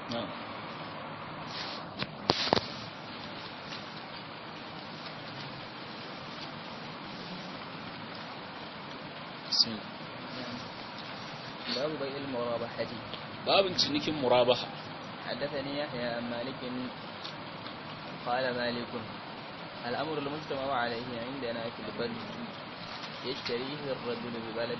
na'am باب بيع المرابحة. babin cinikin murabaha. حدثني يحيى عن مالك قال مالك الأمر المجتمع عليه عندنا في البلد يشتريه الرجل ببلد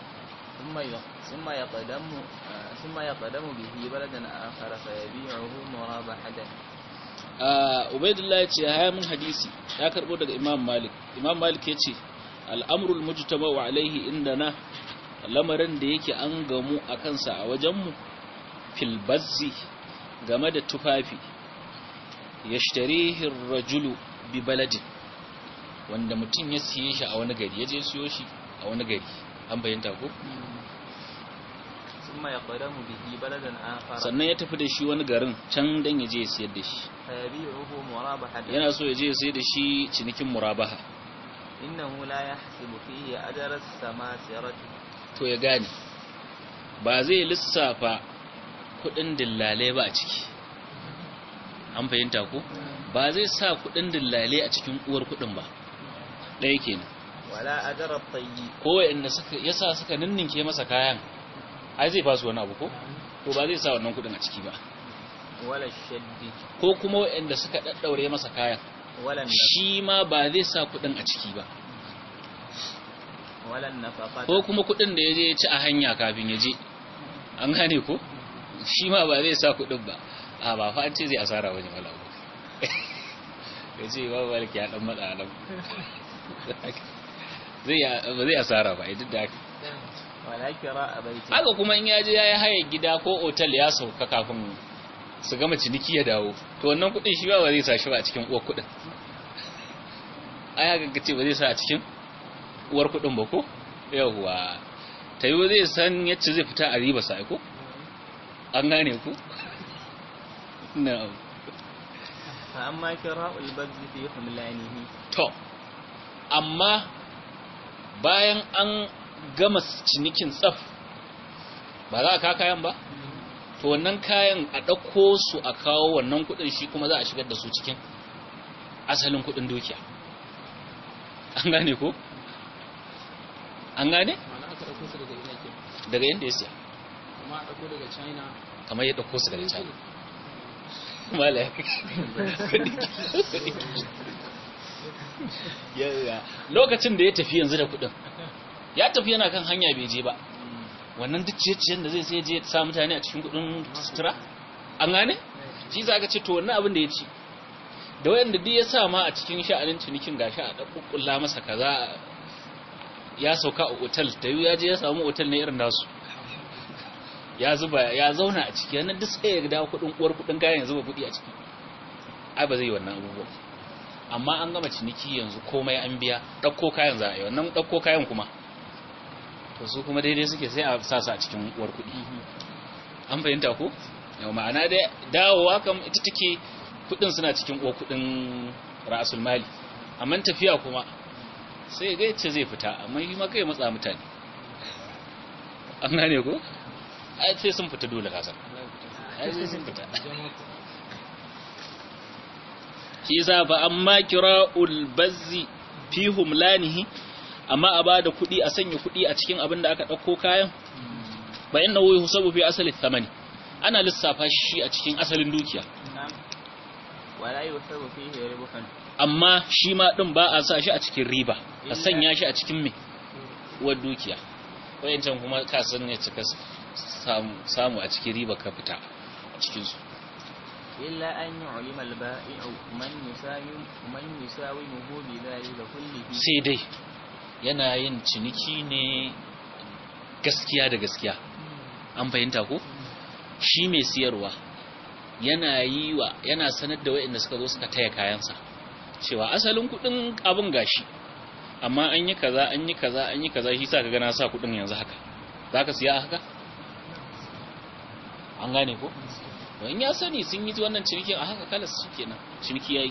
ثم يقدم به بلدا آخر فيبيعه مرابحة. Ubaidullah ya ce ya mun hadisi ya karbo daga Imam Malik ya ce al'amrul mujtama'u alaihi indana lamarin da yake an gamu a kansa a wajenmu fil bazzi game da tufafi yashtarihi ar-rajulu bi baladin wanda mutum ya siye shi a wani gari ya je siyo shi a wani gari an bayyanta ko ثم يقدم به بلدا آخر sannan ya tafi da shi wani garin can dan ya je ya siyar da shi فيبيعه مرابحة. yana so ya je ya sayar da shi cinikin murabaha. إنه لا يحسب فيه أجر السماسرة. to ya gane ba zai lissafa kudin dillalai ba a ciki an fahimta ko ba zai sa kudin dillalai a cikin uwar kudin ba ɗaya kenan ولا أجر الطيب. ko wanda suka ninninke masa kayan ai zai ba su wani abu ko to ba zai sa wannan kudin a ciki ba ولا الشد. ko kuma wanda suka daddaure masa kayan ولا shi ma ba zai sa kudin a ciki ba ولا النفقة. ko kuma kudin da yaje ya ci a hanya kafin ya je an gane ko shi ma ba zai sa kudin ba a ba fa an ce zai asara bane wala yace ba balki ya dan matsa nan ba zai asara ba duk da haka ولا كراء بيت. haka kuma in yaje yayi haye gida ko hotel ya sauka kafin su gama ciniki ya dawo to wannan kudin shi ba zai sa shi ba a cikin uwar kudin ai haka kace ba zai sa a cikin uwar kudin ba ko yawwa tayi zai san yace zai fita a riba sai ko an gane ku na'am فأما كراء البذل في حملانه. to amma bayan an gama cinikin tsaf ba za a ka kayan ba to wannan kayan a ɗauko su a kawo wannan kuɗin shi kuma za a shigar da su cikin asalin kuɗin dukiya an gane ko an gane Ma'ana aka ɗauko su daga ina ke? daga yadda ya siya Amma a ɗauko daga China. kamar ya ɗauko su daga China mala ya lokacin da ya tafi yanzu da kuɗin ya tafi yana kan hanya bai je ba wannan duk ciye-ciyen da zai sai je sa mutane a cikin kudin sutura an gane shi za ka ce to wannan abin da ya ci da wayanda duk ya sa ma a cikin sha'anin cinikin gashi a ɗaɓɓuɓɓulla masa kaza ya sauka a otal da ya je ya samu otal ne irin nasu ya zuba ya zauna a ciki yana duk sai ya dawo kudin uwar kudin kayan ya zuba kudi a ciki ai ba zai yi wannan abubuwa amma an gama ciniki yanzu komai an biya ɗauko kayan za a yi wannan ɗauko kayan kuma to su kuma daidai suke sai a sa su a cikin uwar kudi an fahimta ko yau ma'ana da dawowa kam ita take kudin suna cikin uwar kudin ra'asul mali amma tafiya kuma sai ga yace zai fita amma yi maka ya matsa mutane an gane ko ai sai sun fita dole kasan ai sai sun fita shi za ba amma kira'ul bazzi fi humlanihi amma a bada kuɗi a sanya kuɗi a cikin abin da aka ɗauko kayan ba inna wuyi husabu fi asali thamani ana lissafa shi a cikin asalin dukiya wala yusabu fihi ribukan amma shi ma din ba a sa shi a cikin riba a sanya shi a cikin me wa dukiya wayancan kuma ka san ne cika samu a cikin riba ka fita a cikin su illa an yu'lima al-ba'i'u man yusawimuhu bi dhalika kullihi sai dai yana yin ciniki ne gaskiya da gaskiya an fahimta ko shi mai siyarwa yana sanar da waɗanda suka zo suka taya kayansa cewa asalin kudin abin gashi amma an yi kaza an yi kaza an yi kaza shi sa ka gana sa kudin yanzu haka zaka siya haka an gane ko don ya sani sun yi wannan cinikin a haka kalas kenan ciniki yayi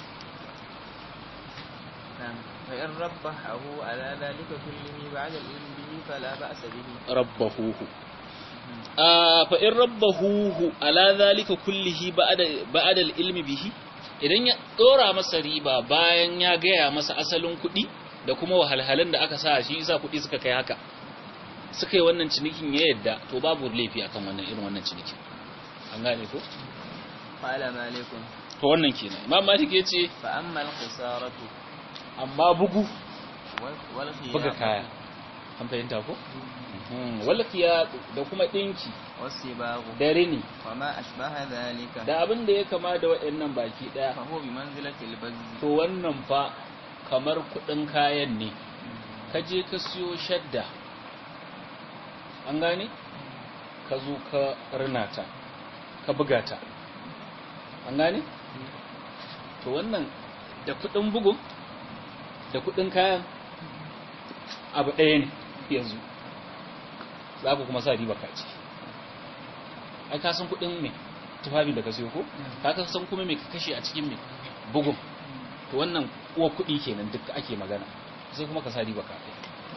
fa in rabbahu ala dhalika kullihi ba'da al-ilmi bihi fala ba'sa bihi rabbahu fa in rabbahu ala zalika kullihi ba'da al-ilmi bihi, idan ya dora masa riba bayan ya gaya masa asalin kuɗi da kuma wahalhalun da aka sa shi isa kuɗi suka kai haka, suka yi wannan cinikin ya yadda, to babu laifi akan wannan irin wannan cinikin. An gane ko? qala malikun To wannan kenan. Imam Malik yace fa amma al-khisaratu amma bugu wal buga kaya. An fahimta ko? Wal khiyat da kuma dinki wasibagu da rini wa ma ashbaha dhalika da abin da ya kama da waɗannan baki daya. fa huwa bi manzilati al-bazzi. To wannan fa kamar kudin kayan ne. Ka je ka siyo shadda. An gane? Ka zo ka rinata. Ka buga ta. An gane? To wannan da kudin bugun da kudin kayan abu ɗaya ne yanzu. Za ku kuma sa riba kaci. Ai ka san kudin me tufafi da ka siyo ko? Ka san kuma me ka kashe a cikin me bugun. To wannan uwa kudi kenan duk ake magana. Sai kuma ka sa riba kaci.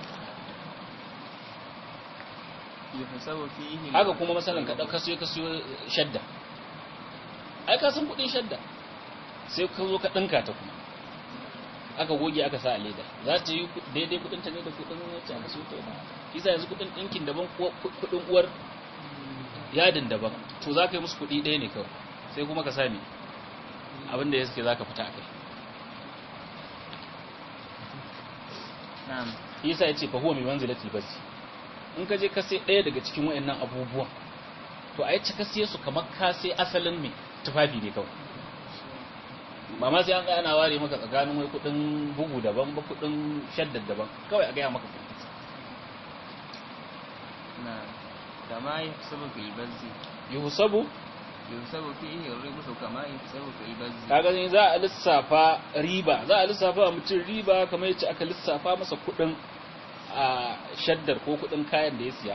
yuhsabu fihi Haka kuma masalan ka siyo shadda. Ai ka san kudin shadda. Sai ka zo ka dinka ta kuma. Aka goge aka sa a leda. Za ta yi daidai kudin ta ne da kudin wacce aka siyo ta ba. Kisa yanzu kudin dinkin daban, kudin uwar yadin daban. To za ka yi musu kudi ɗaya ne kawai. Sai kuma ka sami abinda ya suke za ka fita a kai. na'am Isa ya ce fa huwa mai manzilati basi. In ka je ka sai ɗaya daga cikin wayannan abubuwan, to a yace ka siye su kamar ka sai asalin mai tufafi ne kawai. Ba ma sai an ga ana ware maka tsakanin wai kudin bugu daban ba kudin shaddad daban, kawai a ga maka kudi. na'am kama yuhsabu fil bazzi Yuhsabu yuhsabu fihi ar-ribu kama yuhsabu fil bazzi. kaga ne za a lissafa riba, za a lissafa mutum riba kamar yace aka lissafa masa kudin a shaddar ko kudin kayan da ya siya.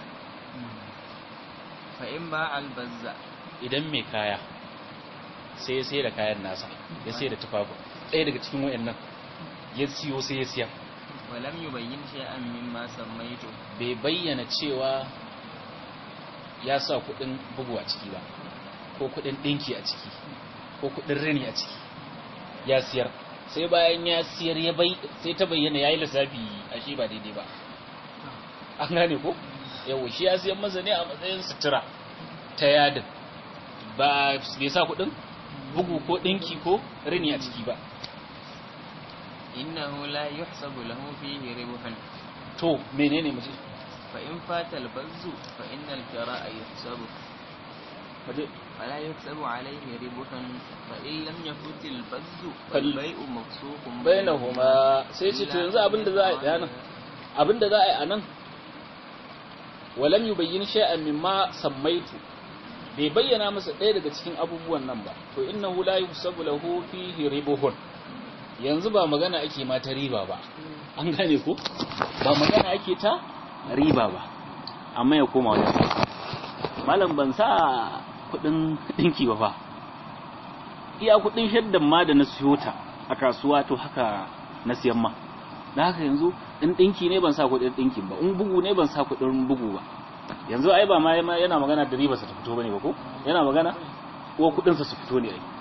fa in ba al-bazza Idan mai kaya sai ya sayar da kayan nasa, ya sayar da tufafin ɗaya daga cikin wayannan ya siyo sai ya siya, wa lam yubayyin shay'an mimma sammaytu bai bayyana cewa ya sa kudin bugu a ciki ba, ko kudin dinki a ciki, ko kudin rini a ciki, ya siyar. Sai bayan ya siyar sai ta bayyana yayi lissafi a shi ba daidai ba. An gane ko? Yawo shi ya siyar masa ne a matsayin sutura ta yadin, ba bai sa kudin bugu ko dinki ko rini a ciki ba. innahu la yuhsabu lahu fihi ribhan. To menene mu ce? fa in fata al-bazzu fa inna al-qira'a yuhsabu Waje ولا يكسب عليه ربحا فإن لم يفوت البز فال- فالبيع مفسوق bainahuma. Sai ce to yanzu abinda za a yi anan, abinda za a yi anan, walam yubayyin shay'an mimma sammaitu, bai bayyana masa ɗaya daga cikin abubuwan nan ba, to innahu la yusabu lahu fihi ribuhun. Yanzu ba magana ake ma ta riba ba, an gane ko? Ba magana ake ta riba ba, amma ya koma wajen malam ban sa kudin dinki ba fa, iya kudin shaddan ma da na siyo ta a kasuwa to haka na siyan ma. Da haka yanzu in dinki ne ban sa kudin dinkin ba, in bugu ne ban sa kudin bugu ba. Yanzu ai ba ma yana magana da riba sa ta fito bane ba ko? Yana magana ko kudin sa su fito ne ai.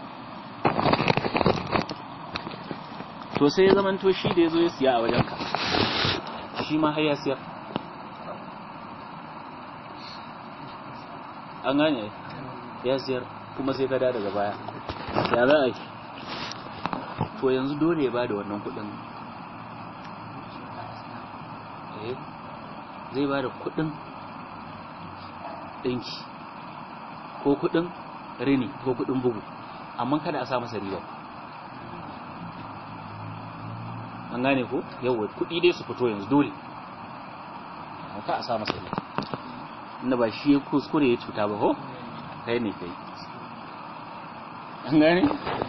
To sai ya zamanto shi da yazo ya siya a wajenka, shi ma har ya siyar. An gane ya siyar kuma sai ka da daga baya, ya za a yi? To yanzu dole ya bada wannan kudin, zai bada kudin dinki ko kudin rini ko kudin bugu, amma kada a sa masa riba. An gane ko? Yawa kudi dai su fito yanzu dole, amma ka a sa masa riba, inda ba shi ya kuskure ya cuta ba ho, kai ne kai. An gane?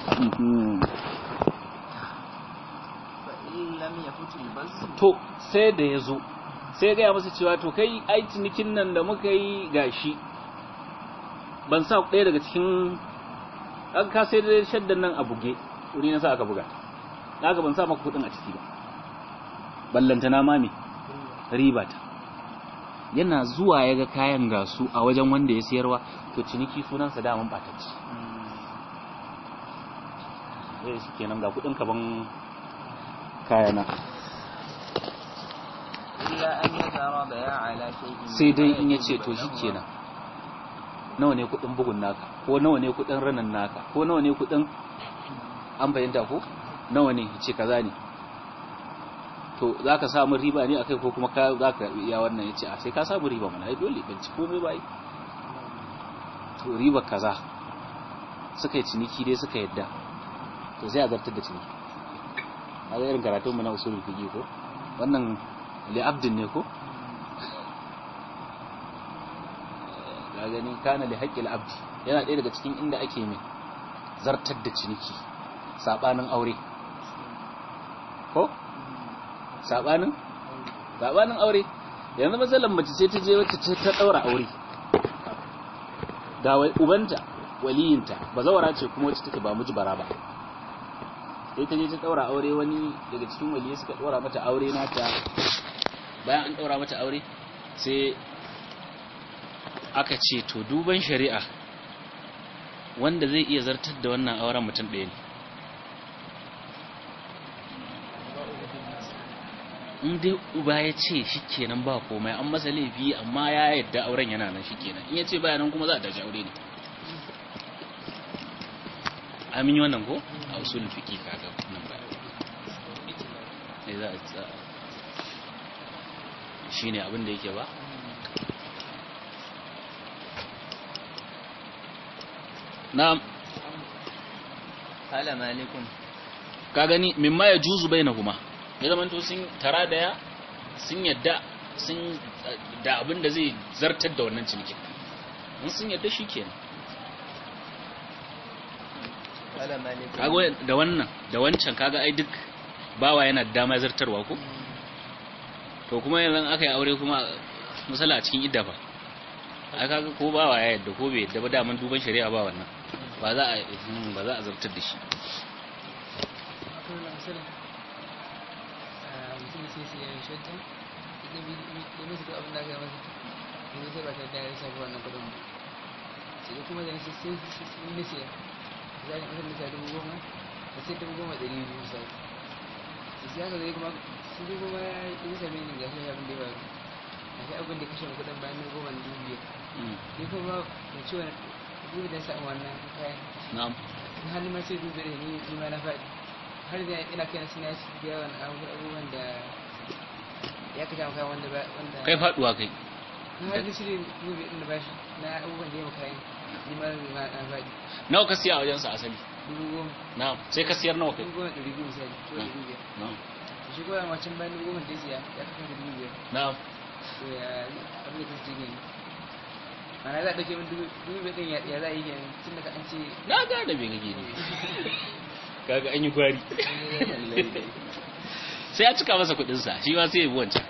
فإن لم يفوت البز To sai da ya zo sai ya gaya masa cewa to kai ai cinikin nan da muka yi gashi ban sa ɗaya daga cikin an ka sai da shaddan nan a buge wuri na sa aka buga, haka ban sa maka kudin a ciki ba, ballantana ma me riba ta. yana zuwa ya ga kayan gasu a wajen wanda ya sayarwa to ciniki sunansa daman batacci zai shi kenan ga kudin kaban kayana illa an yatarada ya ala shay'in sai dai in yace to shikenan nawa ne kudin bugun naka ko nawa ne kudin ranan naka ko nawa ne kudin an bayyana ko nawa ne yace kaza ne to zaka samu riba ne akai ko kuma ka zaka iya wannan yace a sai ka samu riba mana ai dole ban ci komai bai to riba kaza suka yi ciniki dai suka yadda to sai a zartar da ciniki a ga irin karatun mu na usulul fiqh ko wannan li abdin ne ko ga gani kana li haqqil abdi yana ɗaya daga cikin inda ake mai zartar da ciniki sabanin aure ko sabanin aure yanzu matsalan mace sai ta je wacce ta daura aure ga ubanta waliyinta bazawara ce kuma wacce take ba miji bara ba sai ta je ta daura aure wani daga cikin waliyai suka daura mata aure nata bayan an daura mata aure sai aka ce to duban shari'a wanda zai iya zartar da wannan auren mutum ɗaya ne in dai uba ya ce shikenan ba komai an masa laifi amma ya yadda auren yana nan shikenan in ya ce baya nan kuma za a tashi aure ne amin yi wannan ko a usul fiqi kaga nan ba ne za a shine abin da yake ba na'am qala malikun ka gani mimma ya juzu bainahuma ya zaman to sun tara daya sun yadda sun da abin da zai zartar da wannan cinikin in sun yadda shikenan qala malikun kaga da wannan da wancan kaga ai duk bawa yana da dama zartarwa ko to kuma yanzu aka yi aure kuma misala a cikin idda ba ai kaga ko bawa ya yadda ko bai yadda ba da mun duban shari'a ba wannan ba za a zartar da shi mutum sai sai ya shanta idan bai su abin da aka yi masa yanzu sai ba ta da ya shafi wannan kudin ba sai kuma da sai sai ne sai za a yi masa misali 10,000 da sai 10,200 misali sai aka zai kuma su 10,000 ya yi sami ne ga shi abin da ya faru a shi abin da kashe kudin bayan 10,000 ne kuma da ciwon dubu da samu wannan kayan na'am hali ma sai dubu da ni ma na faɗi har da ina kai suna biya wani abubuwan da ya kaja maka wanda kai faduwa kai har da shi dubu da bashi na abubuwan da ya maka yi ni ma na faɗi nawa ka siya a wajensa asali 10,000 na'am sai ka siyar nawa kai 10,200 misali ko 500 na'am shi ko macin bayan 10,000 da siya ya kasance 5,000 na'am to ya abin da kake gani mana za a ɗauke min dubu ɗin ya za a yi kenan tun da ka an ce na gane bai gage ne kaga an yi gwari sai ya cika masa kudinsa shi ma sai ya bi wancan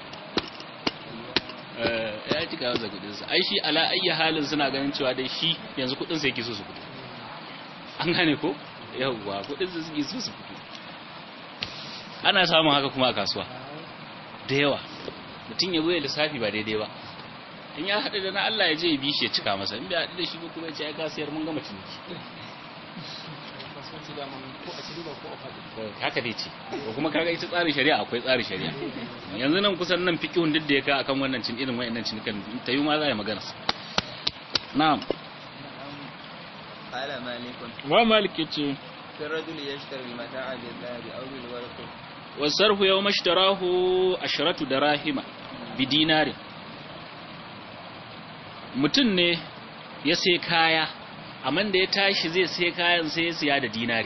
ya cika masa kudinsa ai shi ala ayyi halin suna ganin cewa dai shi yanzu kudinsa yake so su fito an gane ko yawwa kudinsa suke so su fito ana samun haka kuma a kasuwa da yawa mutum ya zo ya lissafi ba daidai ba in ya haɗu da na Allah ya je ya bi shi ya cika masa in bai haɗu da shi ba kuma ya ce ya kasiyar mun gama ciniki haka dai ce ko kuma kaga ita tsarin shari'a akwai tsarin shari'a yanzu nan kusan nan fiqhun duk da ya ka akan wannan cin irin wayannan cinikan ta yi ma za a yi magana na'am qala malikun wa malik yace الرجل يشتري المتاع بالذهب أو بالورق والصرف يوم اشتراه 10 دراهم بدينار mutum ne ya sai kaya amma da ya tashi zai sai kayan sai ya siya da dinari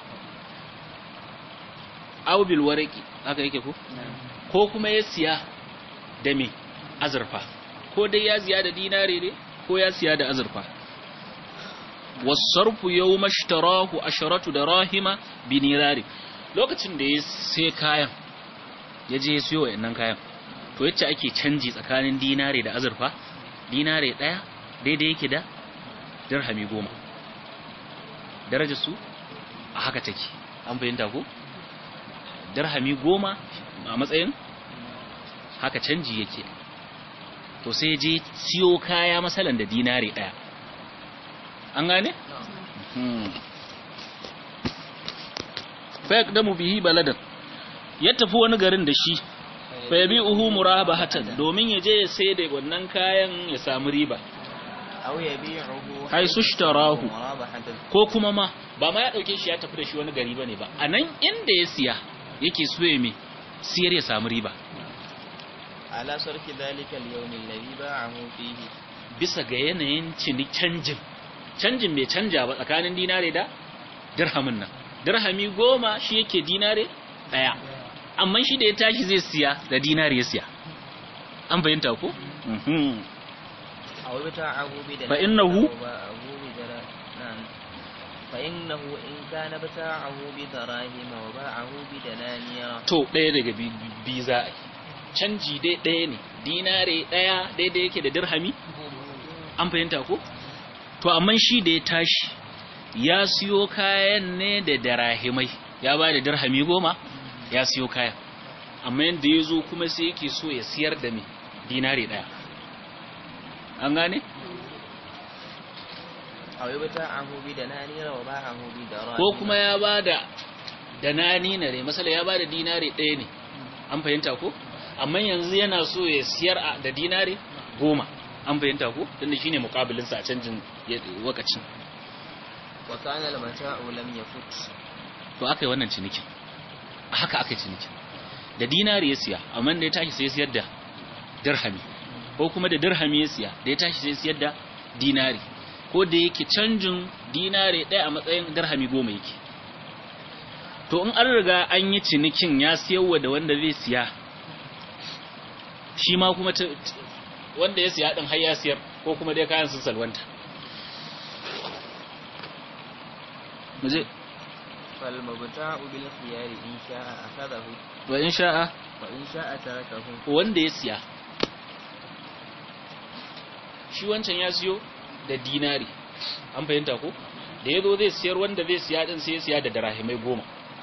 aw bil warqi haka yake ko kuma ya siya da me azurfa ko dai ya siya da dinari ne ko ya siya da azurfa wasarfu yawma ishtarahu 10 darahima binirari lokacin da ya sai kayan ya je ya siyo wayannan kayan to yace ake canji tsakanin dinari da azurfa dinare daya daidai yake da dirhami 10 darajar su a haka take an bayyana ko dirhami 10 a matsayin haka canji yake to sai je siyo kaya masalan da dinari daya an gane fa yaqdamu bihi baladan ya tafi wani garin da shi fa yabi'uhu murabahatan domin ya je ya sai da wannan kayan ya samu riba aw yabi'uhu haisu ishtarahu murabahatan ko kuma ma ba ma ya dauke shi ya tafi da shi wani gari bane ba anan inda ya siya yake so ya me siyar ya samu riba ala sarki dalika al-yawm alladhi ba'ahu fihi bisa ga yanayin canjin bai canja ba tsakanin dinare da dirhamin nan dirhami 10 shi yake dinare daya amma shi da ya tashi zai siya da dinare ya siya an bayyanta ko aw bita'ahu bi fa innahu فإنه إن كان بتاعه بدراهم وباعه بدنانير to ɗaya daga bi za a canji dai ɗaya ne dinare ɗaya daidai yake da dirhami an fahimta ko to amma shi da ya tashi ya siyo kayan ne da darahimai ya ba da dirhami 10 ya siyo kayan amma yanda ya zo kuma sai yake so ya siyar da me dinare ɗaya an gane aw bita'ahu bi dananira wa ba'ahu bi darahim ko kuma ya bada dananina ne misali ya bada dinare ɗaya ne an fahimta ko amma yanzu yana so ya siyar da dinare 10 an fahimta ko tunda shine muqabilin sa a canjin wakacin wa kana al-mata'u lam yafut to akai wannan cinikin haka akai cinikin da dinare ya siya amma da ya tashi sai ya siyar da dirhami ko kuma da dirhami ya siya da ya tashi sai ya siyar da dinari ko da yake canjin dinare ɗaya a matsayin dirhami 10 yake to in an riga an yi cinikin ya siyarwa da wanda zai siya shi ma kuma wanda ya siya din har ya siyar ko kuma dai kayan sun salwanta muje fal mabta'u bil khiyari in sha'a akhadahu wa in sha'a tarakahu wanda ya siya shi wancan ya siyo da dinari an fahimta ko da yazo zai siyar wanda zai siya din sai ya siya da dirahimai 10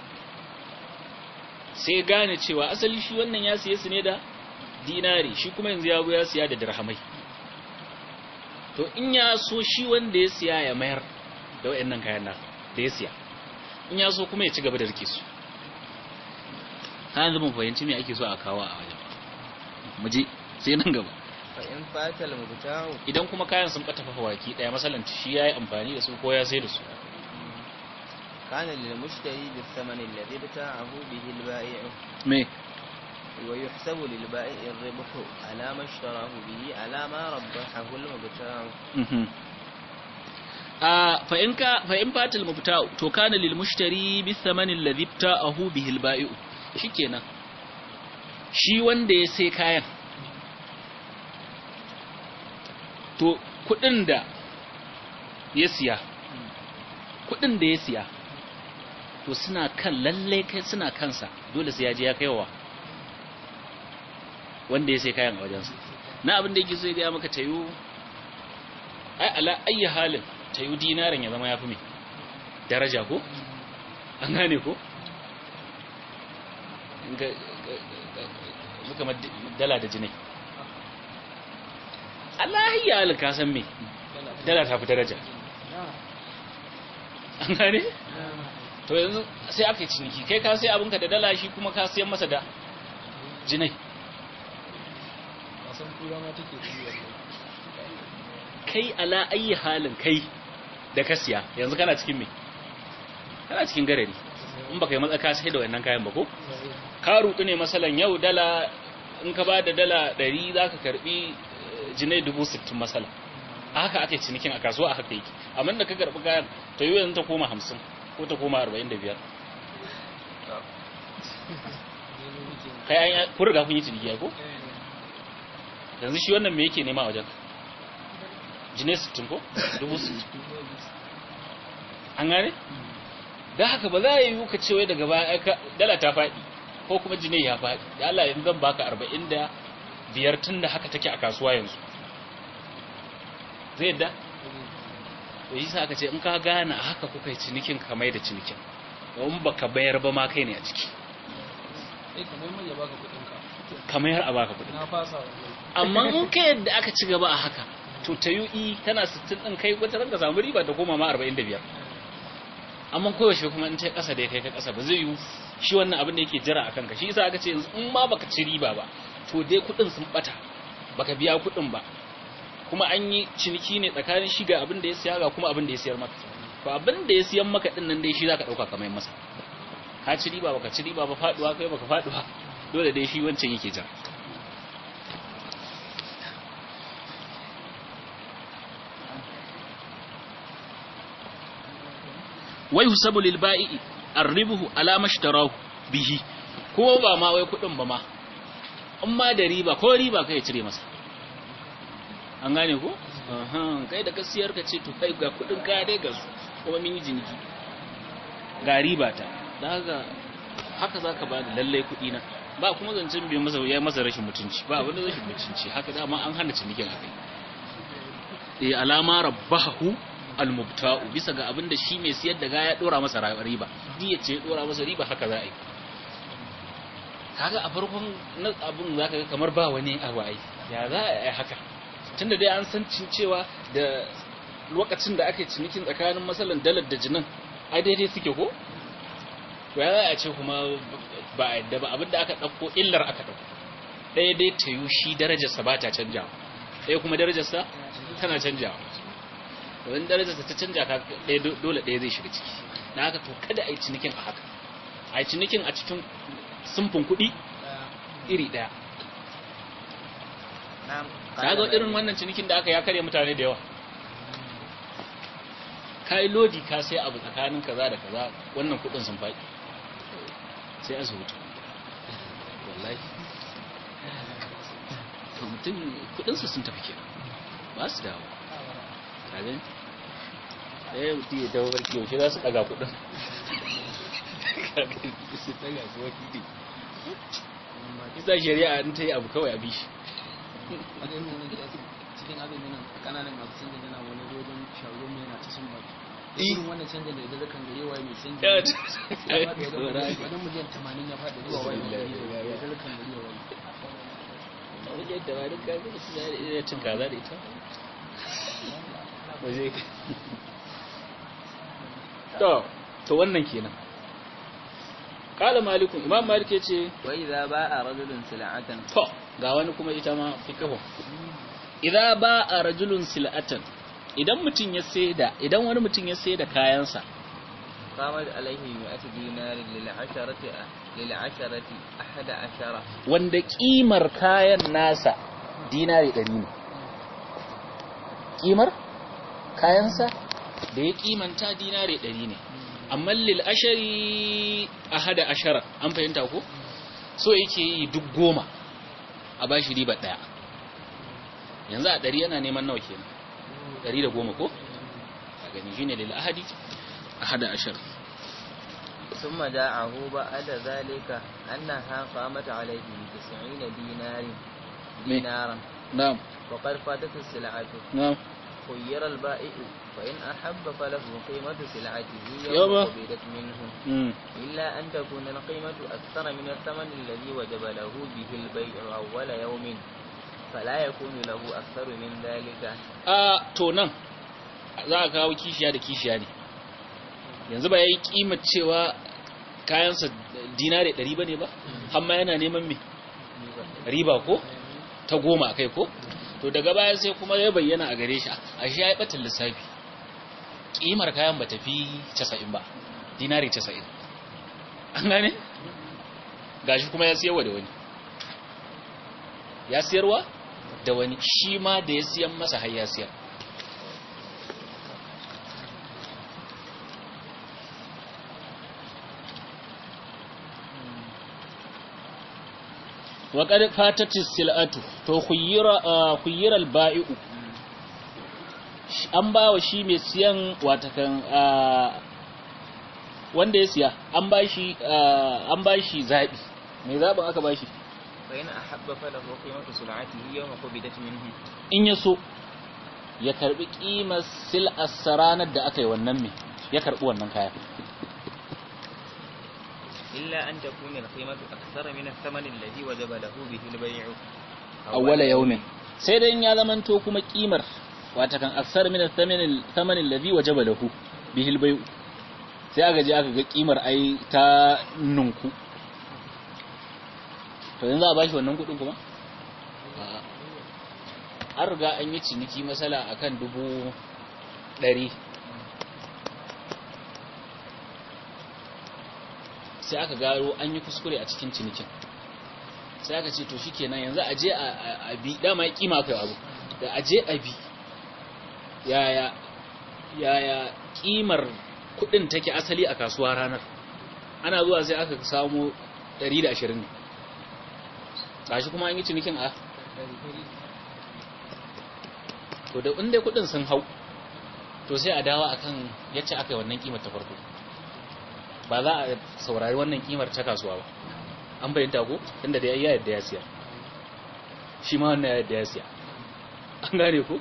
sai gane cewa asali shi wannan ya siye su ne da dinari shi kuma yanzu ya zo ya siya da dirhamai to in ya so shi wanda ya siya ya mayar da wayannan kayan nan da ya siya in ya so kuma ya ci gaba da rike su har yanzu mun fahimci me ake so a kawo a wajen mu je sai nan gaba fa in fatal mubta'u idan kuma kayan sun bata fafawaki daya masalan shi yayi amfani da su ko ya sai da su kana lil mushtari bis thaman alladhi bata'ahu bihi al ba'i'u me wa yuhsabu lil ba'i'i ar-ribhu ala ma ishtarahu bihi ala ma rabbahu al mubta'u fa in fatal mubta'u to kana lil mushtari bis thaman alladhi bata'ahu bihi al ba'i'u shikenan shi wanda ya sai kayan to kudin da ya siya to suna kan lalle kai suna kansa dole sai ya je ya kaiwa wanda ya sai kayan a wajensa na abin da yake so ya ga maka tayu ai ala ayi halin tayu dinarin ya zama yafi me daraja ko an gane ko muka dala da jinai Allah ya alka san me dala ta fi daraja an gane to yanzu sai aka yi ciniki kai ka sai abinka da dala shi kuma ka siyan masa da jinai wasan kura ma take kai ala ayi halin kai da ka siya yanzu kana cikin me kana cikin garari in baka yi matsaka sai da wannan kayan ba ko ka rutu ne masalan yau dala in ka ba da dala 100 zaka karbi jinai 60,000 masala haka ake cinikin a kasuwa haka yake amma da ka karbi kayan ta yi yanzu ta koma 50 ko ta koma 45 kai an kun riga kun yi ciniki ko yanzu shi wannan me yake nema a wajen jinai 60 ko 60,000 an gane da haka ba za a yi ka ce wai daga baya dala ta faɗi ko kuma jinai ya faɗi da Allah yanzu zan baka 45 tun da haka take a kasuwa yanzu zai yadda to yi sa aka ce in ka gane haka kuka yi cinikin ka mai da cinikin in baka bayar ba ma kai ne a ciki kamar mai ya baka kudin ka kamar a baka kudin na fasa amma in kai yadda aka ci gaba a haka to ta yi tana 60 din kai wata ranka samu riba da koma ma 45 amma koyaushe kuma in ta kasa da kai ka kasa ba zai yi shi wannan abin da yake jira akan ka shi yasa aka ce yanzu in ma baka ci riba ba to dai kudin sun bata baka biya kudin ba kuma an yi ciniki ne tsakanin shi ga abin da ya siya ga kuma abin da ya siyar maka to abin da ya siyan maka din nan dai shi zaka dauka kamar masa ka ci riba baka ci riba ba faduwa kai baka faduwa dole dai shi wancan yake jira wai husabu lil ba'i arribuhu ala mashtarahu bihi ko ba ma wai kudin ba ma amma da riba ko riba kai cire masa an gane ko kai da kasiyar ka ce to kai ga kudin ka dai ga su kuma mun yi jiniki ga riba ta daga haka zaka ba da lalle kudi na ba kuma zancin bai masa ya masa rashin mutunci ba wani rashin mutunci haka dama an hana cinikin akai alama rabbahu almubta'u bisa ga abin da shi mai siyar da ya dora masa riba diya ce dora masa riba haka za a yi kaga a farkon abin zaka ga kamar ba wani abu ai ya za a yi haka tunda dai an san cewa da lokacin da ake cinikin tsakanin masalan dalar da jinin ai daidai suke ko to ya za a ce kuma ba a yadda ba abin da aka dauko illar aka dauko ɗaya dai ta yi shi darajarsa ba ta canjawa ɗaya kuma darajarsa tana canjawa wani darajarsa ta canja ka dole ɗaya zai shiga ciki na haka to kada a yi cinikin a haka a yi cinikin a cikin sumfin kuɗi iri ɗaya ta ga irin wannan cinikin da aka ya karya mutane da yawa ka yi lodi ka sai abu tsakanin kaza da kaza wannan kuɗin sun faɗi sai asibiti wallahi to mutum kuɗinsu sun tafi kenan ba su dawo kagin ɗaya mutum ya dawo barki yaushe za su ɗaga kuɗin su ɗaga su wakili isa shari'a in ta yi abu kawai a bishi cikin abin nan kananan masu canjin yana wani wajen shagon mai na ta sun baki irin wannan canjin da ya kan gare wa mai canjin wajen miliyan 80 ya faɗi zuwa wani ya zara kan gare wa wajen da wani kaga da su da cin kaza da ita waje to wannan kenan kala malikun imam malik yace wa idza ba'a rajulun sil'atan to ga wani kuma ita ma fiqhu idza ba'a rajulun sil'atan idan wani mutum ya saida kayansa qamat alaihi 100 dinar lil 'asharati 11 wanda kimar kayan nasa dinari 100 ne kimar kayansa da ya kimanta dinari 100 ne amma lil ashari 11 an fahimta ko so yake yi duk 10 a bashi riba daya yanzu a 100 yana neman nawa kenan 110 ko a gani shine lil ahadi 11 ثم دعه بعد ذلك أنها قامت عليه 90 دينارا نعم وقد فاتت السلعة نعم خير البائع فإن أحب فله قيمة سلعته يوم قبلت منه إلا أن تكون القيمة أكثر من الثمن الذي وجب له به البيع أول يوم فلا يكون له أكثر من ذلك to nan za ka kawo kishiya da kishiya ne yanzu ba yayi kimar cewa kayansa dinare 100 bane ba amma yana neman me riba ko ta 10 akai ko to daga baya sai kuma ya bayyana a gare shi a shi ya yi batin lissafi kimar kayan ba tafi 90 ba dinari 90 an gane gashi kuma ya siyarwa da wani shi ma da ya siyan masa har ya siyar وقد فاتت السلعة to khuyyira al-ba'i'u an bawa shi mai siyan watakan wanda ya siya an bashi zabi mai zabin aka bashi bayan ahabba falahu qimatu sul'atihi yawma qubidat minhu in yaso ya karbi kimar sil'ar ranar da aka yi wannan me ya karbi wannan kaya إلا أن تكون القيمة أكثر من الثمن الذي وجب له به البيع awwala yawmin sai dai in ya zamanto kuma kimar wata kan aksar min ath-thaman alladhi wajaba lahu bihi al-bay' sai aka je aka ga kimar ai ta nunku to yanzu a bashi wannan kudin kuma an riga an yi ciniki masala akan 100 sai aka gano an yi kuskure a cikin cinikin sai aka ce to shikenan yanzu a je a bi dama ya kima kai abu da a je a bi yaya kimar kudin take asali a kasuwa ranar ana zuwa sai aka samu 120 ne gashi kuma an yi cinikin a to da inda kudin sun hau to sai a dawo akan yace aka yi wannan kimar ta farko ba za a saurari wannan kimar ta kasuwa ba an bayyanta ko inda da ya yadda ya siya shi ma wannan ya yadda ya siya an gane ko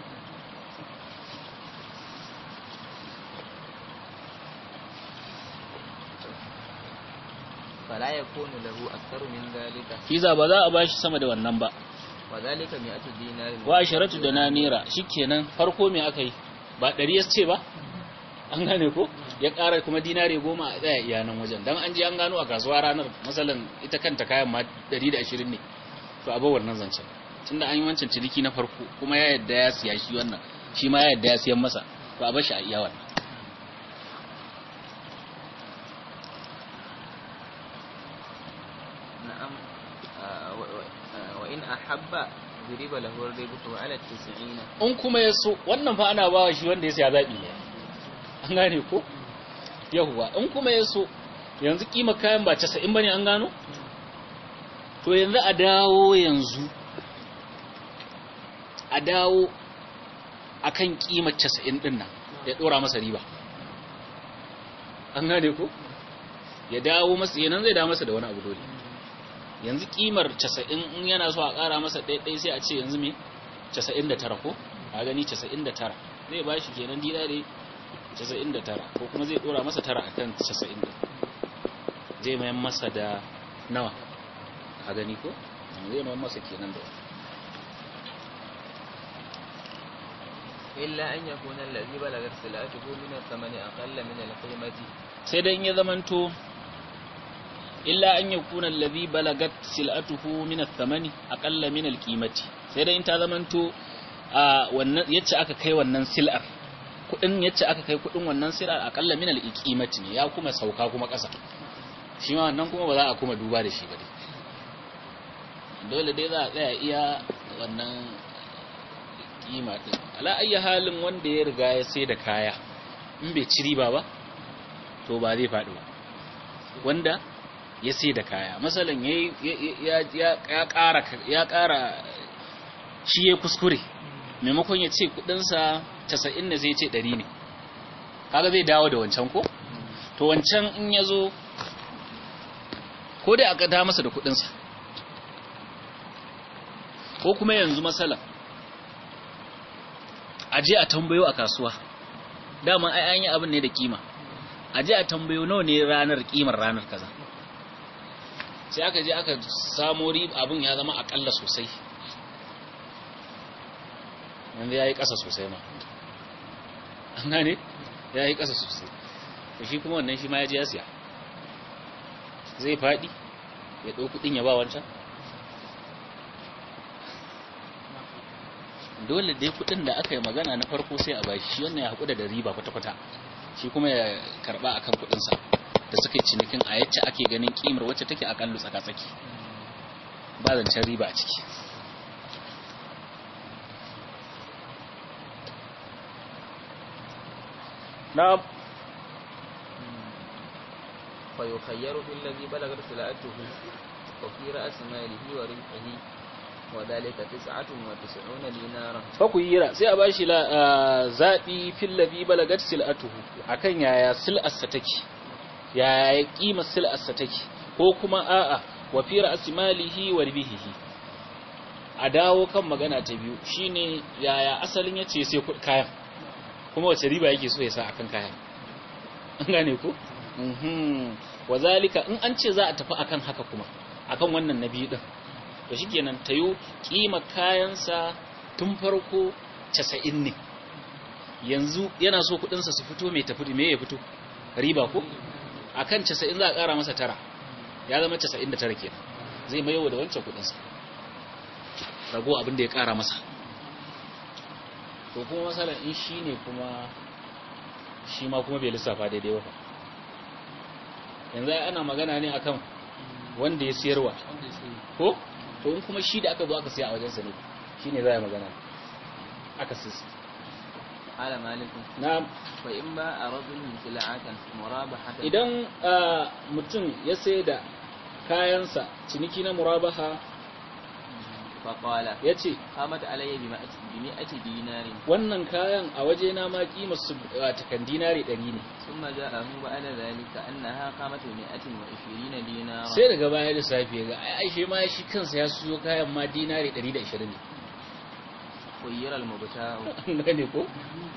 fala yakunu lahu aktharu min dhalika kiza ba za a bashi sama da wannan ba wa dhalika mi'atu dinari wa asharatu dananira shikenan farko me aka yi ba 100 ya ce ba an gane ko ya ƙara kuma dinari 10 a tsaya iyanan wajen dan an ji an gano a kasuwa ranar masalan ita kanta kayan ma 120 ne to a ba wannan zancen tunda an yi wancan ciniki na farko kuma ya yadda ya siya shi wannan shi ma ya yadda ya siyan masa to a bar shi a iya wannan na'am wa in ahabba duriba lahu ar-ribu ala 90 in kuma yaso wannan fa ana bawa shi wanda ya siya zabi ne an gane ko yahuwa in kuma yaso yanzu kima kayan ba 90 bane an gano to yanzu a dawo akan kimar 90 din nan ya dora masa riba an gane ko ya dawo masa yanan zai dawo masa da wani abu dole yanzu kimar 90 in yana so a ƙara masa ɗaiɗai sai a ce yanzu me 99 ko a gani 99 zai ba shi kenan dinari 99 ko kuma zai dora masa tara akan 90 zai mayan masa da nawa a gani ko zai mayan masa kenan da illa an yakuna allazi balagat salatuhu min ath-thamani aqalla min al-qimati sai dan ya zamanto illa an yakuna allazi balagat silatuhu min ath-thamani aqalla min al-qimati sai dai in ta zamanto wannan yace aka kai wannan sil'ar kudin yace aka kai kudin wannan sil'ar aqalla min al-qimati ne ya kuma sauka kuma kasa shi ma wannan kuma ba za a kuma duba da shi ba dai dole dai za a tsaya iya wannan kima din ala ayyi halin wanda ya riga ya sai da kaya in bai ci riba ba to ba zai faɗi ba wanda ya sai da kaya masalan ya ƙara shi ya kuskure maimakon ya ce kudinsa 90 ne zai ce 100 ne kaga zai dawo da wancan ko to wancan in ya zo ko dai aka da masa da kudinsa ko kuma yanzu masalan aje a tambayo a kasuwa dama ai an yi abin ne da kima aje a tambayo nawa ne ranar kimar ranar kaza sai aka je aka samu abin ya zama akalla sosai yanzu ya yi ƙasa sosai ma an gane ya yi ƙasa sosai da shi kuma wannan shi ma ya je ya siya zai faɗi ya ɗau kuɗin ya ba wancan dole dai kuɗin da aka yi magana na farko sai a bashi shi wannan ya haƙuda da riba kwata-kwata shi kuma ya karɓa akan kuɗinsa da suka yi cinikin a yacce ake ganin kimar wacce take akallu tsaka-tsaki ba zancen riba a ciki na'am fa yukhayyaru bil ladhi balagat salatuhu wa fi ra's malihi wa rizqihi wa dhalika 99 dinara fa ku yira sai a bashi zabi fil ladhi balagat salatuhu akan yaya sil'arsa take yaya kimar sil'arsa take ko kuma a'a wa fi ra's malihi wa rizqihi a dawo kan magana ta biyu shine yaya asalin yace sai kayan kuma wace riba yake so ya sa akan kayan an gane ko wazalika in an ce za a tafi akan haka kuma akan wannan nabi din to shikenan tayo kima kayansa tun farko 90 ne yanzu yana so kudinsa su fito mai tafi me ya fito riba ko akan 90 za a kara masa tara ya zama 99 kenan zai mayo da wancan kudinsa rago abin da ya kara masa to kuma masalan in shine kuma shi ma kuma bai lissafa daidai ba yanzu ana magana ne akan wanda ya siyarwa ko to in kuma shi da aka zo aka siya a wajensa ne shine za a magana aka sisi ala malikum na'am fa in ba a rajulun sil'atan murabahatan idan mutum ya sai da kayansa ciniki na murabaha fa qala yace qamat alayya bi mi'ati dinari wannan kayan a waje na ma kimar su takan dinari 100 ne thumma ja'ahu ba'da dhalika annaha qamat bi 120 dinara sai daga baya da safiya ga ai shi ma shi kansa ya siyo kayan ma dinari 120 ne kuyira al-mubta'u gane ko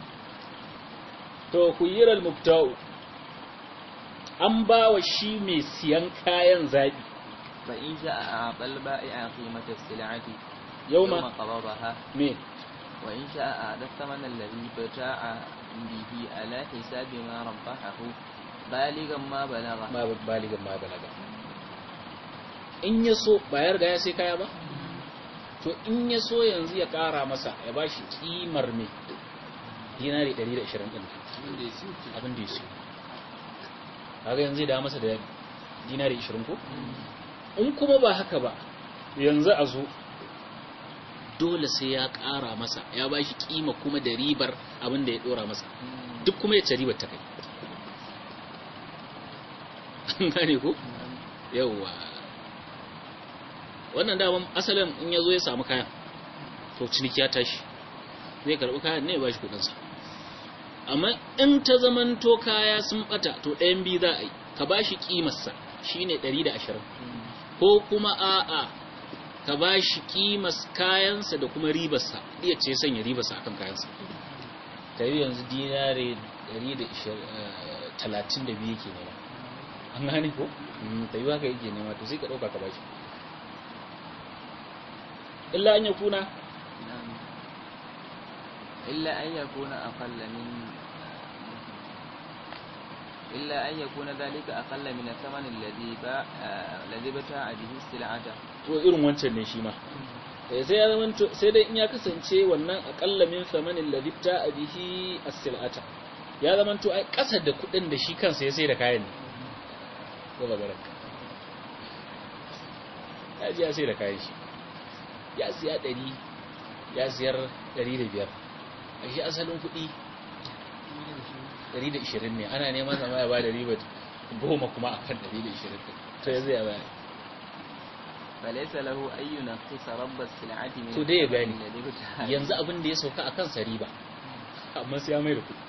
to kuyira al-mubta'u an ba wa shi mai siyan kayan zabi fa in sha'a aqal ba'i'a qimata as-sil'ati yawma qabadaha me wa in sha'a ad-thaman alladhi bata'a bihi ala hisabi ma rabbahu baligan ma balaga in yaso bayar da ya sai kaya ba to in ya so yanzu ya kara masa ya bashi kimar me dinari 120 din abin da ya siyo kaga yanzu da masa da dinari 20 ko in kuma ba haka ba yanzu a zo dole sai ya kara masa ya bashi kima kuma da ribar abin da ya dora masa duk kuma ya ci ribar ta kai gane ko yawa wannan daman asalin in yazo ya samu kayan to ciniki ya tashi zai karbi kayan ne ya bashi kudin sa amma in ta zamanto kaya sun bata to ɗayan bi za a yi ka bashi kimar sa shine 120 ko kuma a'a ka bashi kimar kayan sa da kuma ribar sa iya ce sanya ribar sa akan kayan sa tayi yanzu dinare 132 yake ne an gane ko tayi haka yake ne ma to sai ka dauka ka bashi إلا أن يكون ذلك أقل من الثمن الذي بتاع به السلعة to irin wancan ne shi ma sai ya zama sai dai in ya kasance wannan aqalla min thamanin ladhi ta'a bihi as-sil'ata ya zama to ai kasar da kudin da shi kansa ya sai da kayan ne ko bagaraka ya ji ya sai da kayan shi ya siya 100 ya siyar 105 a shi asalin kuɗi 120 ne ana neman zama ya ba da riba 10 kuma akan 120 to ya zai bayar falaisa lahu ayyuna qisa rabbas sil'ati min to dai ya gani yanzu abin da ya sauka akan sa riba amma sai ya mai da kuɗi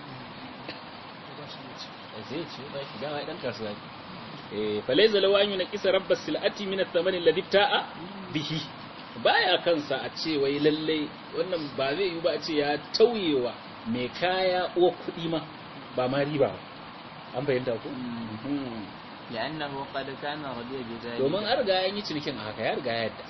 zai ce ba shi da dan kasuwa falaisa lahu ayyuna qisa rabbas sil'ati min ath-thaman alladhi ta'a bihi baya kansa a ce wai lalle wannan ba zai yi ba a ce ya tauyewa mai kaya o kudi ma ba ma riba ba an bayyana ku li'annahu qad kana radiya bi dhalika domin an riga yan yi cinikin haka ya riga ya yadda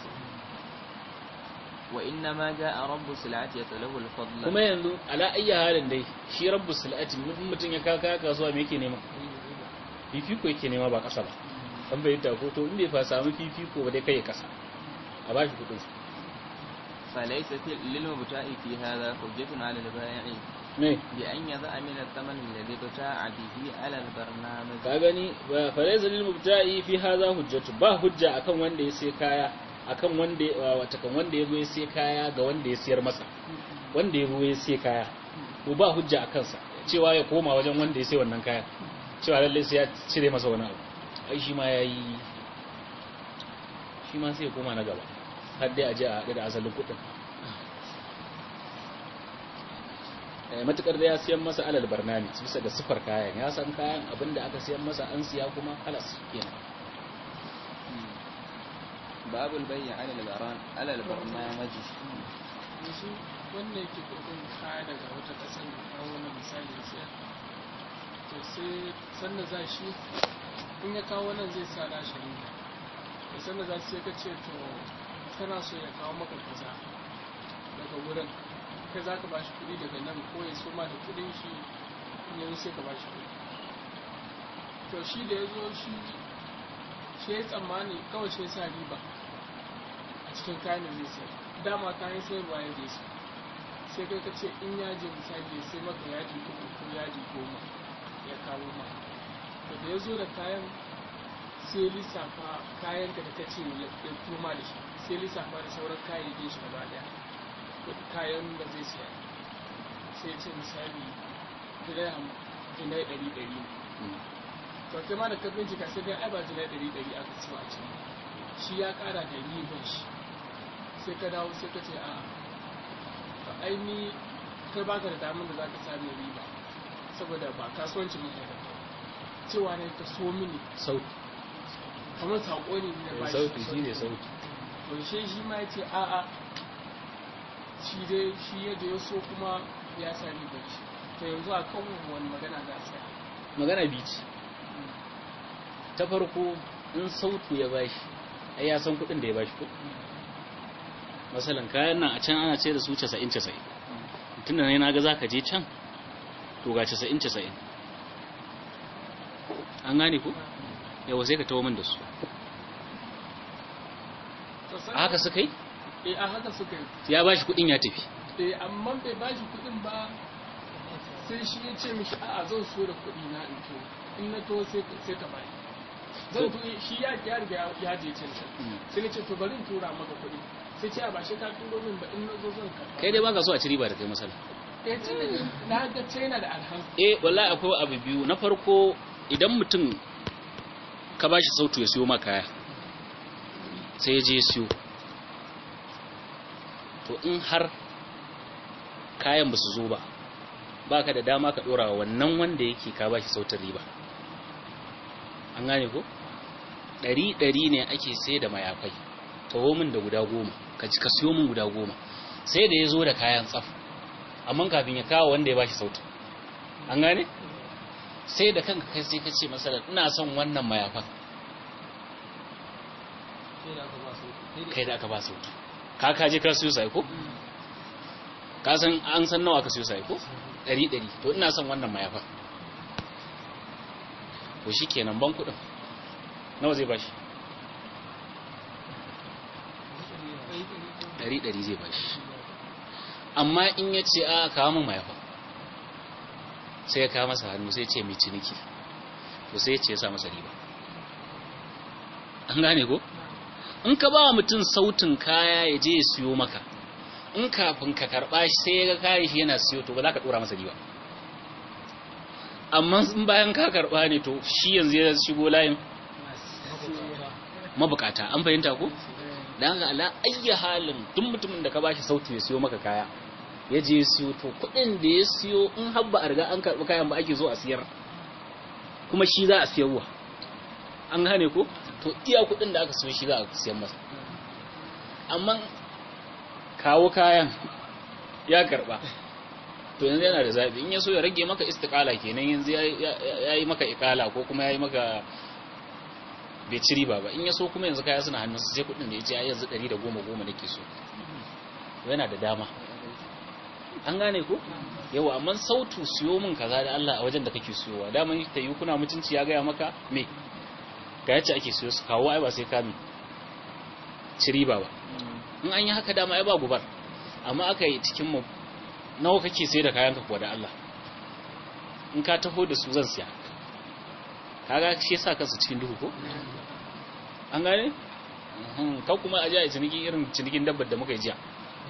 wa inna ma jaa rabbu sil'ati yatalahu al-fadl kuma yanzu ala ayyi halin dai shi rabbu sil'ati mutun ya kaka kasuwa me yake nema fifiko yake nema ba kasa ba an bayyana ko to in bai fa samu fifiko ba dai kai kasa a bashi kudin su falaysa lil mubta'i fi hadha hujjatun 'ala al-bai'i ne bi an yadha min ath-thaman alladhi bata'a bihi 'ala al-barnamij ka gani falaysa lil mubta'i fi hadha hujjatu ba hujja akan wanda ya sai kaya akan wanda wata kan wanda ya zo ya sai kaya ga wanda ya siyar masa wanda ya zo ya sai kaya to ba hujja akan sa cewa ya koma wajen wanda ya sai wannan kaya cewa lalle sai ya cire masa wani abu ai shi ma yayi shi ma sai ya koma na gaba har dai a je a haɗu da asalin kuɗin matukar da ya siyan masa alal barnami bisa ga sifar kayan ya san kayan abinda aka siyan masa an siya kuma halas kenan babul bay'i 'ala al-barnamij yanzu wanda yake kokarin kaya daga wata ƙasar da kawo wani misali sai to sai sannan za shi in ya kawo nan zai sa na shari'a da sanda za su sai ka ce to kana so ya kawo maka kaza daga wurin kai za ka ba shi kuɗi daga nan ko ya soma da kuɗin shi yanzu sai ka ba shi kuɗi to shi da ya zo shi ya tsammani kawai shi ya sa riba a cikin kayan da zai sayar dama kayan sayarwa ya zai sai kai ka ce in yaji misali ya sai maka yaji uku ko yaji 10 ya kawo ma to da ya zo da kayan sai lissafa kayan da ka ce ya tuma da shi sai lissafa da sauran kayayyakin shi gaba daya kayan da zai siya sai ce misali jinai 100 ne to kai ma da ka bincika sai dai ai ba jinai 100 aka ci a cikin shi ya kara da ribar shi sai ka dawo sai ka ce a to ai ni kai baka da damar da za ka sami riba saboda ba kasuwanci muke da cewa ne ka so mini sauti kamar saƙo ne da ba sauti shi ne sauti to shi ma ya ce a'a shi dai shi yadda ya so kuma ya sa ribar shi to yanzu a kan wani magana za a tsaya magana bici ta farko in sautu ya bashi ai ya san kudin da ya bashi ko masalan kayan nan a can ana ce da su 90 tunda ne naga zaka je can to ga 90 an gane ko yawa sai ka tawo min da su haka suka yi a haka suka yi ya bashi kudin ya tafi amma bai bashi kudin ba sai shi ya ce mishi a'a zan so da kudi na in to in na to sai ka bani zan to shi ya riga ya je can sai ya ce to bari in tura maka kudi sai ce a ba shi ka turo min ba in na zo zan karba kai dai baka so a ci riba da kai masala na ga China da alhan wallahi akwai abu biyu na farko idan mutum ka bashi sautu ya siyo maka kaya sai ya je ya siyo to in har kayan ba su zo ba baka da dama ka dora wannan wanda yake ka bashi sautin riba an gane ko 100 ne ake sai da mayafai taho min da guda 10 ka siyo min guda 10 sai da ya zo da kayan tsaf amma kafin ya kawo wanda ya bashi sautin an gane sai da kanka kai sai ka ce masalan ina son wannan mayafan kai da aka ba sautin ka je ka siyo sai ko ka san an san nawa ka siyo sai ko 100 to ina son wannan mayafa to shikenan ban kudin nawa zai bashi 100 zai bashi amma in ya ce a kawo min mayafa sai ya kawo masa hannu sai ya ce mai ciniki to sai ya ce ya sa masa riba an gane ko in ka ba mutum sautin kaya ya je ya siyo maka in kafin ka karba shi sai ya ga kayan shi yana siyo to ba za ka dora masa riba amma in bayan ka karba ne to shi yanzu ya shigo layin mabukata an fahimta ko dan ga ala ayyi halin duk mutumin da ka bashi sauti ya siyo maka kaya ya je ya siyo to kudin da ya siyo in habba a riga an karbi kayan ba ake zo a siyar kuma shi za a siyarwa an gane ko to iya kudin da aka siyo shi za a siyar masa amma kawo kayan ya karba to yanzu yana da zabi in ya so ya rage maka istiqala kenan yanzu ya yi maka iqala ko kuma ya yi maka bai ci riba ba in ya so kuma yanzu kaya suna hannun su sai kudin da ya ce yanzu 110 nake so yana da dama an gane ko yawa amma sautu siyo min kaza da Allah a wajen da kake siyowa daman ta yi kuna mutunci ya gaya maka me ga yace ake siyo su kawo ai ba sai ka mi ci riba ba in an yi haka dama ai ba gubar amma aka yi cikin mu nawa kake sai da kayanka kuwa da Allah in ka taho da su zan siya kaga shi yasa kansu cikin duhu ko an gane ka kuma aje a ciniki irin cinikin dabbar da muka yi jiya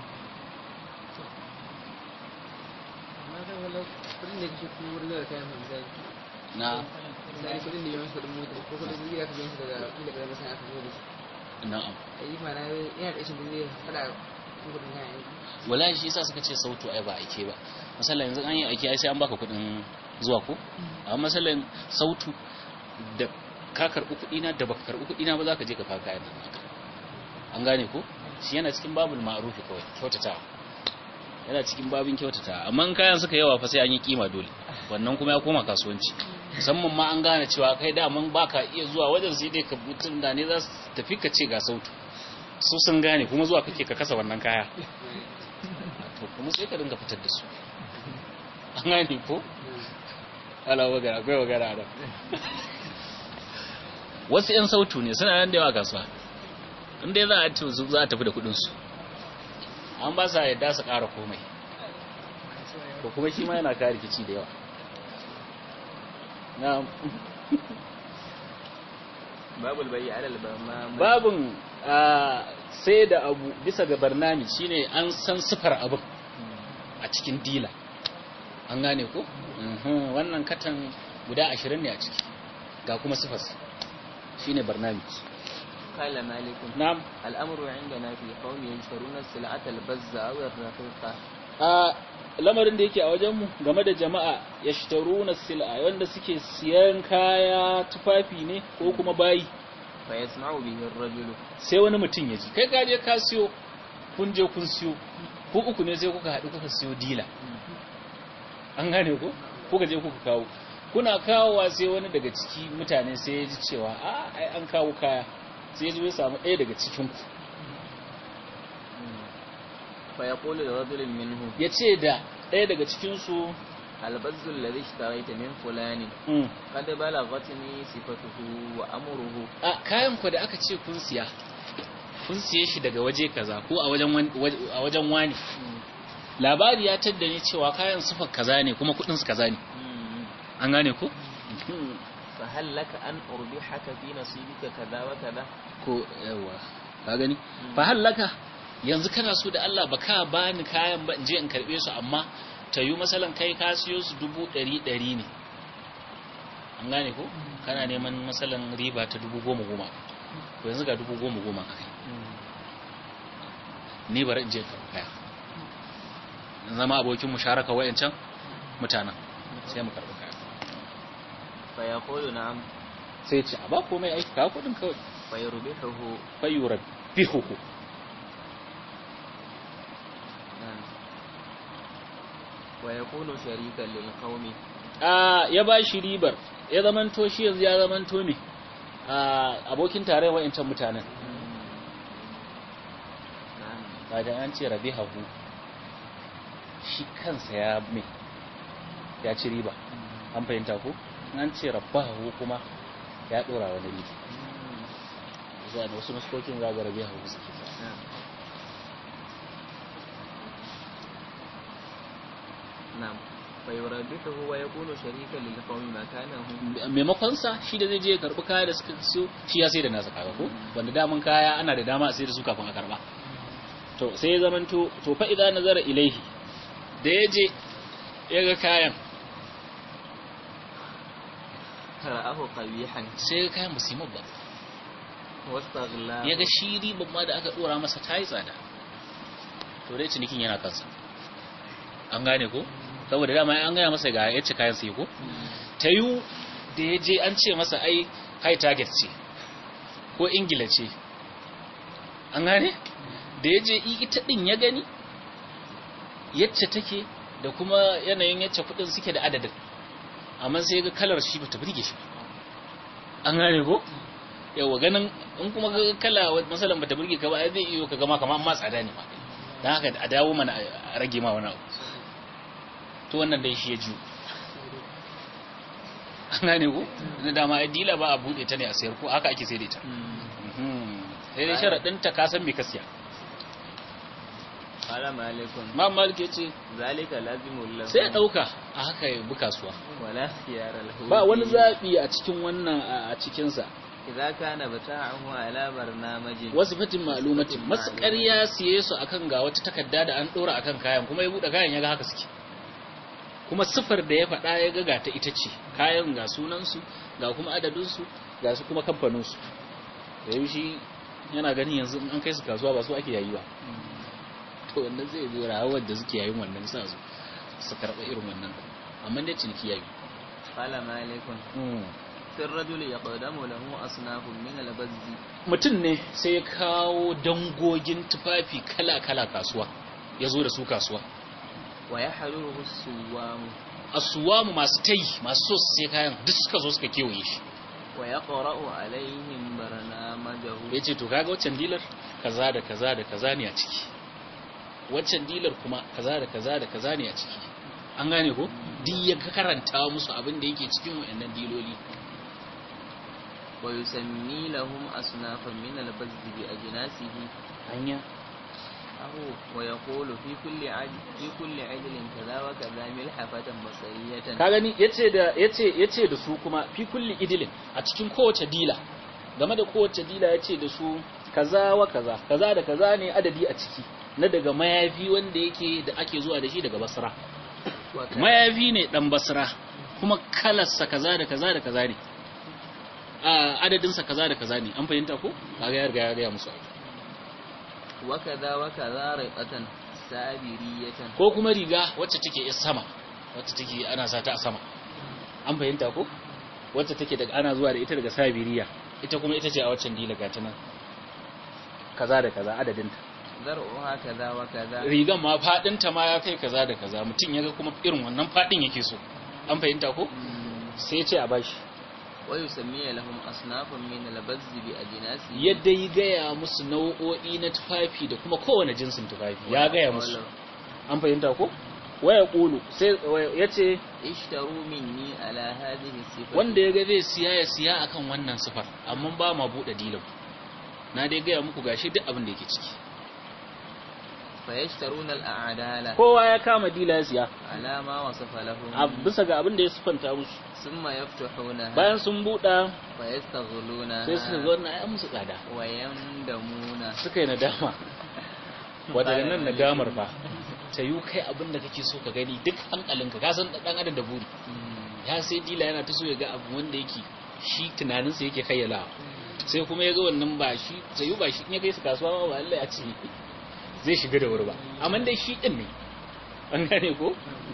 kudin da kake kuma wurin da kayan misali na misali kudin da yawan kudin mota ko kudin da ka biyan daga inda ka masa aka zo da shi na'am ai mana yana da ishin kudin da fada kudin kayan wallahi shi yasa suka ce sautu ai ba aike ba misalan yanzu an yi aike ai sai an baka kudin zuwa ko amma misalan sautu da ka karbi kudi na da baka karbi kudi na ba za ka je ka fara kayan nan an gane ko shi yana cikin babul ma'ruf kawai kyautatawa yana cikin babin kyautata amma in kayan suka yawa fa sai an yi kima dole wannan kuma ya koma kasuwanci musamman ma an gane cewa kai daman baka iya zuwa wajen sai dai ka mutun da ne za su tafi ka ce ga sautu su sun gane kuma zuwa kake ka kasa wannan kaya to kuma sai ka dinga fitar da su an gane ko ala wagara akwai wagara da wasu yan sautu ne suna nan da yawa kasuwa inda za a ce za a tafi da kudin su an ba sa yadda su ƙara komai ko kuma shi ma yana kare rikici da yawa na'am babul bayyi alal barnamij babun sai da abu bisa ga barnami shine an san sifar abin a cikin dila an gane ko wannan katan guda 20 ne a ciki ga kuma sifar shine barnami qala malikun na'am al'amru indana fi qawmi yashtaruna as-sil'ata al-bazza aw ar-raqiqa lamarin da yake a wajenmu game da jama'a yashtaruna as-sil'a wanda suke siyan kaya tufafi ne ko kuma bayi fa yasma'u bihi ar-rajulu sai wani mutum ya ji kai gaje ka siyo kun je kun siyo ku uku ne sai kuka haɗu kuka siyo dila an gane ko kuka je kuka kawo kuna kawowa sai wani daga ciki mutane sai ya ji cewa ai an kawo kaya sai ya ji ya samu ɗaya daga cikin ku fa yaqulu li rajulin minhu yace da ɗaya daga cikin su albazzu alladhi ishtaraita min fulani qad balaghatni sifatuhu wa amruhu kayan ku da aka ce kun siye shi daga waje kaza ko a wajen wani labari ya tadda ni cewa kayan sifar kaza ne kuma kudin su kaza ne an gane ko fa hal laka an urbihaka fi nasibika kaza wa kaza ko yawa ka gani fa hal laka yanzu kana so da Allah baka bani kayan ba in je in karbe su amma tayu masalan kai ka siyo su 100 ne an gane ko kana neman masalan riba ta 10,000 to yanzu ga 10,000 kai ni bari in je karɓi kaya zama abokin musharaka wayancan mutanen sai mu karɓi kaya fa yaqulu na'am sai ce ba komai aiki ka kudin kawai fa yurbihu wa yakunu sharikan lil qaumi ya ba shi ribar ya zamanto shi yanzu ya zamanto ne abokin tare wayancan mutanen kaga an ce rabihahu shi kansa ya ci riba an fahimta ko an ce rabbahu kuma ya dora wani riba zai wasu nuskokin zaga rabihahu suke na'am fa yurabbihu wa yakunu sharikan lil qawmi makanahu maimakon sa shi da zai je ya karbi kaya da suka siyo shi ya sai da nasa kaga ko wanda daman kaya ana da dama a sai da su kafin a karba to sai ya zamanto to fa idza nazara ilaihi da yaje ya ga kayan kara'ahu qabihan sai ga kayan musimman ba wastaghla ya ga shiri babba da aka dora masa tayi tsada to dai cinikin yana kansa an gane ko saboda dama an gaya masa ga yace kayan sai ko tayu da yaje an ce masa ai high target ce ko ingila ce an gane da ya je ita din ya gani yacce take da kuma yanayin yacce kudin suke da adadin amma sai ga kalar shi bata burge shi an gane ko yawa ganin in kuma ga kala masalan bata burge ka ba zai iyo ka gama kamar amma tsada ne ma dan haka a dawo mana a rage ma wani abu to wannan dai shi ya ju an gane ko na dama ai dila ba a bude ta ne a sayar ko haka ake sai da ita sai dai sharadin ta ka san me ka siya Ala malikun ma malik yace zalika lazimul lahu sai dauka a haka ya bi kasuwa wala khiyara lahu ba wani zabi a cikin wannan a cikin sa idza kana bata'ahu ala barnamijin wasfatin ma'lumatin masakar ya siye su akan ga wata takarda da an dora akan kayan kuma ya bude kayan yaga haka suke kuma sifar da ya faɗa ya ga ta ita ce kayan ga sunan su ga kuma adadin su ga su kuma kamfanin su da shi yana gani yanzu in an kai su kasuwa ba su ake yayi ba to wannan zai zo rawar da suke yayin wannan sa su karɓa irin wannan amma dai ciniki yayi qala malikun sir rajul yaqdamu lahu asnafun min al-bazzi mutun ne sai ya kawo dangogin tufafi kala kala kasuwa yazo da su kasuwa wa yahluhu as-suwam aswamu masu tayi masu so su sai kayan duk suka zo suka kewaye shi wa yaqra'u alaihim barnamajahu yace to kaga waccan dilar kaza da kaza da kaza ne a ciki waccan dilar kuma kaza da kaza da kaza ne a ciki an gane ko duk ya karanta musu abin da yake cikin wayannan diloli wa yusammi lahum asnafan min al-bazd bi ajnasihi hanya wa yaqulu fi kulli ajlin kaza wa kaza milhafatan basariyatan ka gani yace da su kuma fi kulli idilin a cikin kowace dila game da kowace dila yace da su kaza wa kaza kaza da kaza ne adadi a ciki na daga mayafi wanda yake da ake zuwa da shi daga Basra mayafi ne dan Basra kuma kalarsa kaza da kaza da kaza ne adadin sa kaza da kaza ne an fahimta ko kaga ya riga ya ga musu wa kaza riqatan sabiriyatan ko kuma riga wacce take sama wacce take ana sata a sama an fahimta ko wacce take daga ana zuwa da ita daga sabiriya ita kuma ita ce a waccan dila gata nan kaza da kaza adadinta zar'uha kaza wa kaza rigan ma fadin ta ma ya kai kaza da kaza mutun yaga kuma irin wannan fadin yake so an fahimta ko sai ya ce a bashi wa yusammi lahum asnafan min al-bazz bi ajnasi yadda yi gaya musu nau'o'i na tufafi da kuma kowane jinsin tufafi ya gaya musu an fahimta ko waya kulu sai yace ishtaru minni ala hadhihi sifat wanda yaga zai siya ya siya akan wannan sifar amma ba ma bude dilan na dai gaya muku gashi duk abin da yake ciki fa yashtaruna al-a'dala kowa ya kama dila ya siya ala ma wasafa lahum bisa ga abin da ya sifanta musu summa yaftuhuna bayan sun buɗa fa yastaghuluna sai su zo na ayi musu tsada wa yandamuna suka yi nadama wadda nan nadamar fa ta yi kai abin da kake so ka gani duk hankalinka ka san dan adam da buri ya sai dila yana ta so ya ga abu wanda yake shi tunaninsa yake kayyala sai kuma ya ga wannan ba shi sai ba shi in ya kai su kasuwa ba Allah ya ce zai shiga da wuri ba amma dai shi din ne an gane ko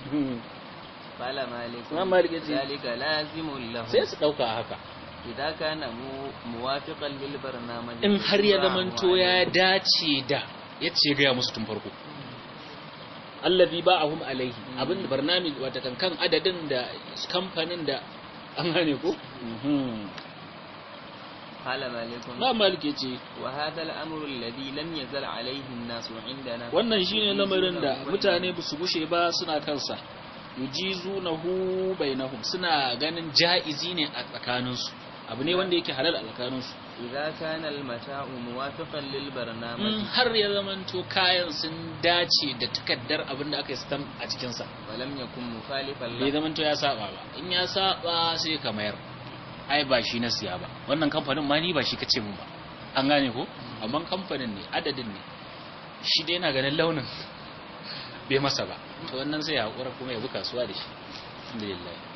fala malik zalika lazimul lahu sai su dauka haka idan kana muwafiqan lil barnamij in har ya zamanto ya dace da yace ga musu tun farko allazi ba'ahum alaihi abin barnamij wata kan adadin da kamfanin da an gane ko qala malikun ba malik yace wa hadha al-amru alladhi lam yazal alayhi an-nas indana wannan shine lamarin da mutane ba su gushe ba suna kansa yujizunahu bainahum suna ganin jaizi ne a tsakaninsu abu ne wanda yake halal a tsakaninsu idza kana al-mata'u muwafiqan lil barnamij har ya zamanto kayan sun dace da takaddar abin da aka yi stamp a cikin sa walam yakun mukhalifan bai zamanto ya saba ba in ya saba sai ka mayar ai ba shi na siya ba wannan kamfanin ma ni ba shi kace mun ba an gane ko amma kamfanin ne adadin ne shi dai yana ganin launin bai masa ba to wannan sai ya hakura kuma ya bi kasuwa da shi alhamdulillah